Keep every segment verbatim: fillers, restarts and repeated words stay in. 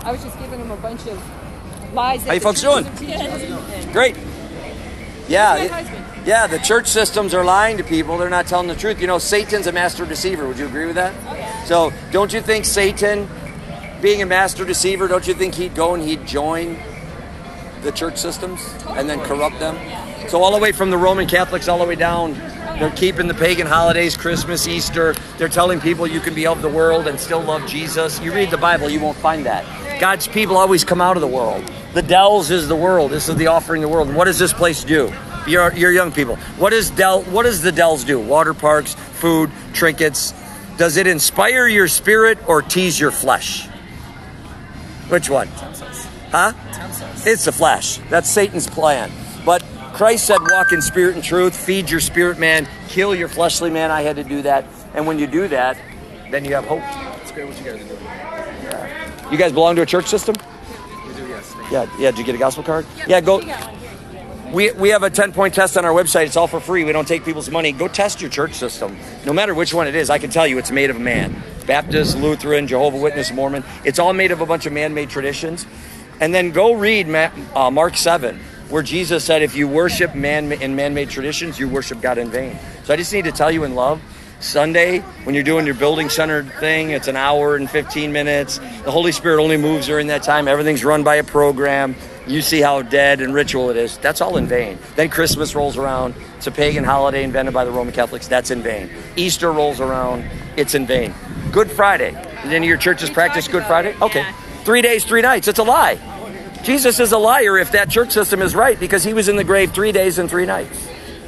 I was just giving him a bunch of lies. How you folks doing? Great. Yeah, it, yeah. The church systems are lying to people. They're not telling the truth. You know, Satan's a master deceiver. Would you agree with that? Oh, yeah. So, don't you think Satan, being a master deceiver, don't you think he'd go and he'd join the church systems and then corrupt them? So all the way from the Roman Catholics all the way down, they're keeping the pagan holidays, Christmas, Easter. They're telling people you can be of the world and still love Jesus. You read the Bible, you won't find that. God's people always come out of the world. The Dells is the world. This is the offering of the world. And what does this place do? You're, you're young people. What does Dell? What does the Dells do? Water parks, food, trinkets. Does it inspire your spirit or tease your flesh? Which one? Huh? It's the flesh. That's Satan's plan. But Christ said, walk in spirit and truth, feed your spirit man, kill your fleshly man. I had to do that. And when you do that, then you have hope. It's great what you guys are doing. Yeah. You guys belong to a church system? We do, yes. Yeah, yeah. Did you get a gospel card? Yeah, go. We we have a ten-point test on our website. It's all for free. We don't take people's money. Go test your church system. No matter which one it is, I can tell you it's made of man. Baptist, Lutheran, Jehovah's Witness, Mormon. It's all made of a bunch of man-made traditions. And then go read uh, Mark seven, where Jesus said, if you worship man in man-made traditions, you worship God in vain. So I just need to tell you in love, Sunday, when you're doing your building-centered thing, it's an hour and fifteen minutes. The Holy Spirit only moves during that time. Everything's run by a program. You see how dead and ritual it is. That's all in vain. Then Christmas rolls around. It's a pagan holiday invented by the Roman Catholics. That's in vain. Easter rolls around. It's in vain. Good Friday. Did any of your churches practice Good Friday? Okay. Three days, three nights. It's a lie. Jesus is a liar if that church system is right, because he was in the grave three days and three nights.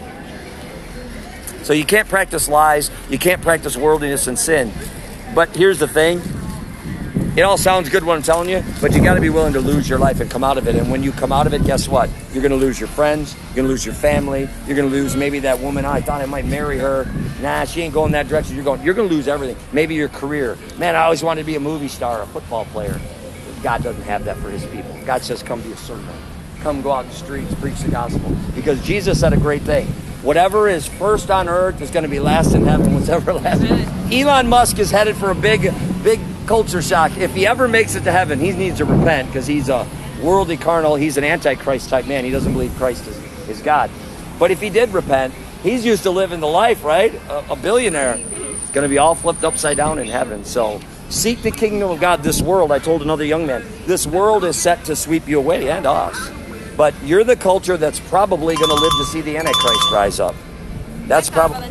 So you can't practice lies. You can't practice worldliness and sin. But here's the thing. It all sounds good what I'm telling you, but you got to be willing to lose your life and come out of it. And when you come out of it, guess what? You're going to lose your friends. You're going to lose your family. You're going to lose maybe that woman. I thought I might marry her. Nah, she ain't going that direction. You're going. You're going to lose everything. Maybe your career. Man, I always wanted to be a movie star, a football player. God doesn't have that for his people. God says, come be a servant. Come go out in the streets, preach the gospel. Because Jesus said a great thing. Whatever is first on earth is going to be last in heaven. What's everlasting. Elon Musk is headed for a big, big culture shock. If he ever makes it to heaven, he needs to repent, because he's a worldly carnal. He's an antichrist type man. He doesn't believe Christ is, is God. But if he did repent, he's used to living the life, right? A, a billionaire. It's going to be all flipped upside down in heaven. So seek the kingdom of God. This world, I told another young man, this world is set to sweep you away, and us. But you're the culture that's probably going to live to see the Antichrist rise up. That's probably...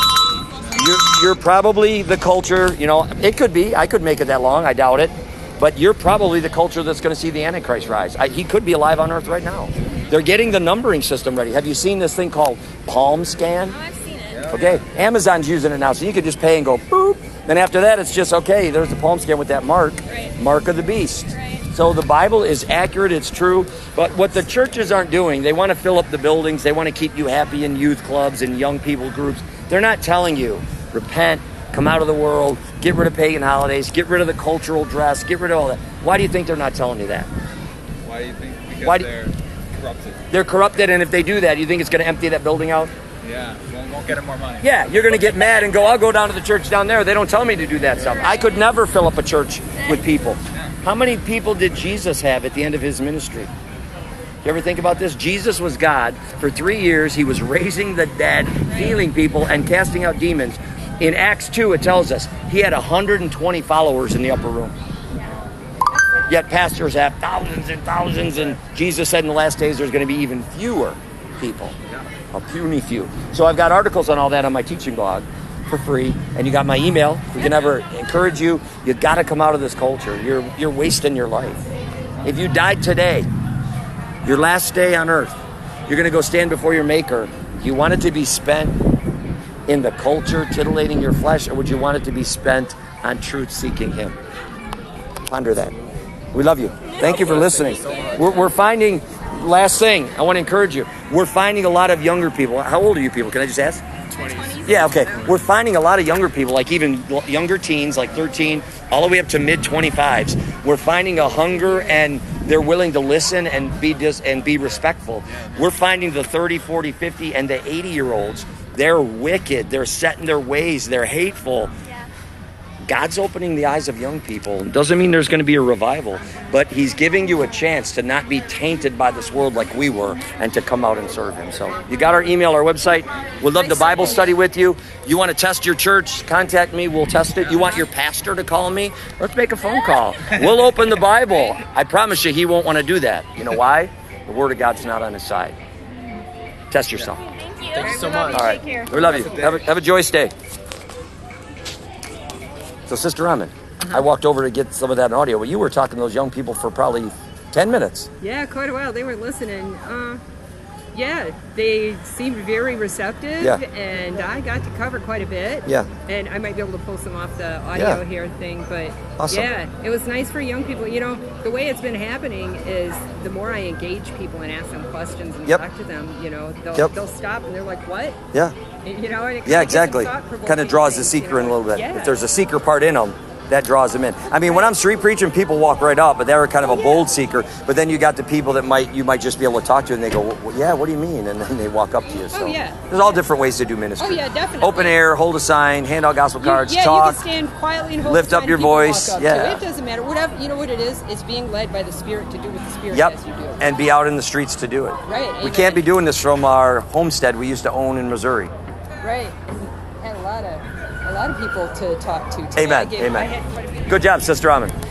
You're, you're probably the culture, you know, it could be. I could make it that long. I doubt it. But you're probably the culture that's going to see the Antichrist rise. I, he could be alive on Earth right now. They're getting the numbering system ready. Have you seen this thing called Palm Scan? Oh, I've seen it. Okay, Amazon's using it now, so you can just pay and go boop. Then after that, it's just, okay, there's the Palm Scan with that mark, right. Mark of the beast. Right. So the Bible is accurate, it's true. But what the churches aren't doing, they want to fill up the buildings. They want to keep you happy in youth clubs and young people groups. They're not telling you, repent, come out of the world, get rid of pagan holidays, get rid of the cultural dress, get rid of all that. Why do you think they're not telling you that? Why do you think? Because Why do, they're corrupted. They're corrupted, and if they do that, you think it's going to empty that building out? Yeah, won't, won't get them more money. Yeah, you're going to get mad and go, I'll go down to the church down there. They don't tell me to do that stuff. I could never fill up a church with people. How many people did Jesus have at the end of his ministry? You ever think about this? Jesus was God. For three years, he was raising the dead, healing people, and casting out demons. In Acts two, it tells us he had one hundred twenty followers in the upper room. Yet pastors have thousands and thousands, and Jesus said in the last days there's going to be even fewer people. A puny few. So I've got articles on all that on my teaching blog for free, and you got my email. We can never encourage you. You got to come out of this culture. You're you're wasting your life. If you died today, your last day on earth, you're going to go stand before your Maker. Do you want it to be spent in the culture, titillating your flesh, or would you want it to be spent on truth, seeking him? Ponder that. We love you. Thank you for listening. We're, we're finding, last thing, I want to encourage you. We're finding a lot of younger people. How old are you people? Can I just ask? twenties. Yeah, okay. We're finding a lot of younger people, like even younger teens, like thirteen, all the way up to mid twenty-fives. We're finding a hunger, and they're willing to listen and be dis- and be respectful. We're finding the thirty, forty, fifty, and the eighty-year-olds, they're wicked. They're set in their ways. They're hateful. God's opening the eyes of young people. Doesn't mean there's going to be a revival, but he's giving you a chance to not be tainted by this world like we were and to come out and serve him. So you got our email, our website. We'd love to Bible study with you. You want to test your church, contact me. We'll test it. You want your pastor to call me? Let's make a phone call. We'll open the Bible. I promise you he won't want to do that. You know why? The word of God's not on his side. Test yourself. Thank you so much. All right. We love you. Have a, have a joyous day. So, Sister Raman, uh-huh. I walked over to get some of that audio, but you were talking to those young people for probably ten minutes. Yeah, quite a while. They were listening. Uh, yeah, they seemed very receptive, yeah. and I got to cover quite a bit. Yeah. And I might be able to pull some off the audio yeah. here thing, but awesome. yeah, it was nice for young people. You know, the way it's been happening is the more I engage people and ask them questions and yep. talk to them, you know, they'll, yep. they'll stop and they're like, what? Yeah. You know, and it yeah, exactly. Kind of draws the seeker you know? in a little bit. Yeah. If there's a seeker part in them, that draws them in. I mean, when I'm street preaching, people walk right up, but they're kind of a yeah. bold seeker. But then you got the people that might you might just be able to talk to, and they go, well, "Yeah, what do you mean?" And then they walk up to you. So oh, yeah. there's all different ways to do ministry. Oh yeah, definitely. Open air, hold a sign, hand out gospel cards, you, yeah, talk. you can stand quietly and hold lift the up sign your and people voice. walk up Yeah. to it. It doesn't matter. Whatever you know what it is. It's being led by the Spirit to do what the Spirit Yep. has you do. And be out in the streets to do it. Right. We amen. can't be doing this from our homestead we used to own in Missouri. Right. Had a lot of a lot of people to talk to today. Amen. I gave, Amen. I had quite a few Good job, Sister Raman.